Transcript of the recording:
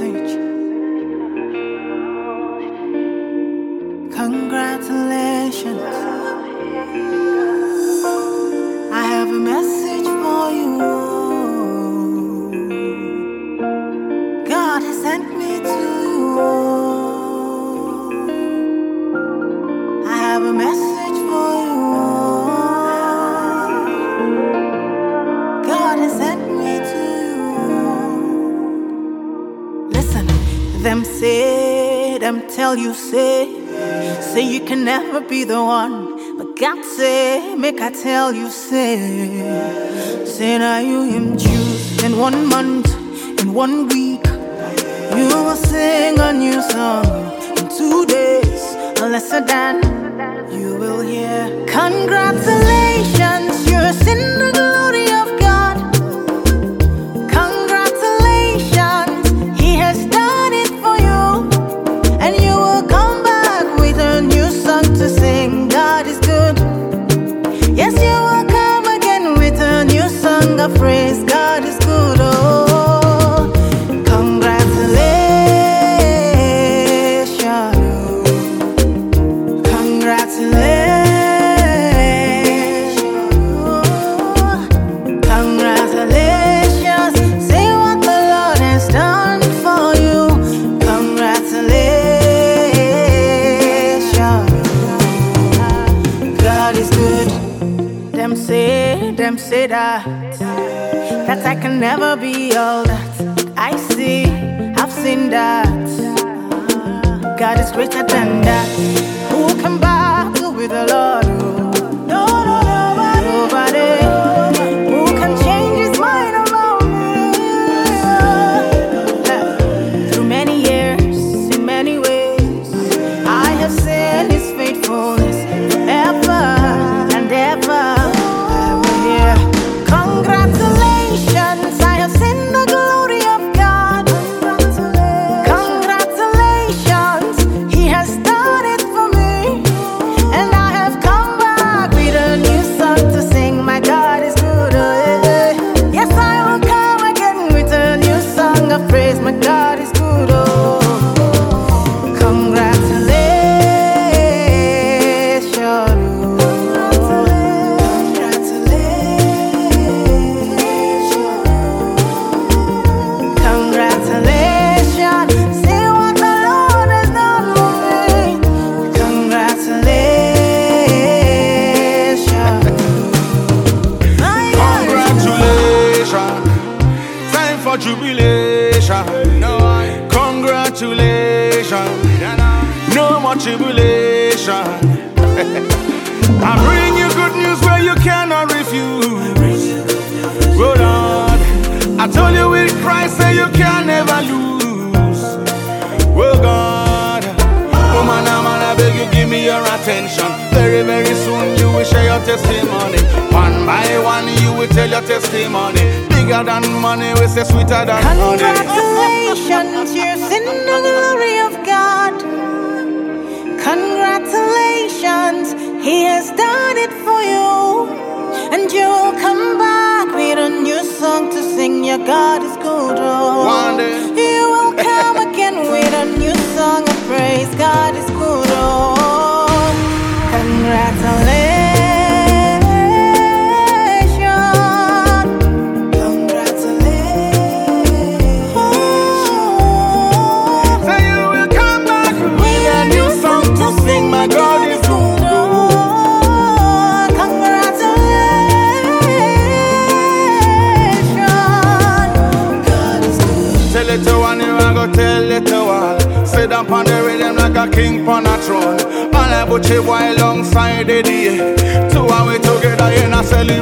message. Congratulations. I have a message for you. God has sent me to you. I have a message for you. God has sent me to you. Listen, them say, them tell you, say you can never be the one. But God say, make I tell you, say now you him choose. In 1 month, in 1 week, you will sing a new song. In 2 days, a lesser than you will hear. Congratulations, you're in the glory of God. Congratulations, He has done it for you, and you will come back with a new song to sing. God is good. Yes, you will come again with a new song of praise. God is good. Oh, congratulations, congratulations, congratulations. Say what the Lord has done for you. Congratulations. God is good. Them say that I can never be all that I see. I've seen that God is greater than that. Who can battle with the Lord? No, nobody. Who can change His mind about me? Through many years, in many ways, I have seen His faithfulness forever and ever. Congratulations, I have seen the glory of God. Congratulations, He has done it for me, and I have come back with a new song to sing. My God is good. Yes, I will come again with a new song of praise. My God is good. Oh, congratulations. Jubilation, congratulations, no more tribulation. I bring you good news where you cannot refuse. Oh Lord, I told you with Christ that you can never lose. Oh God, oh man, I beg you give me your attention. Very, very soon you will share your testimony. One by one you will tell your testimony. Bigger than money, we say sweeter than honey. Congratulations, you're in the glory of God. Congratulations, He has done it for you, and you'll come back with a new song to sing. Your God is good. Oh, one day you will come again with a new song of praise. God is good. Oh, congratulations. Tell it to all. Sit down on the rhythm like a king on a throne. All I put you alongside the day. Two and we together in a celebration.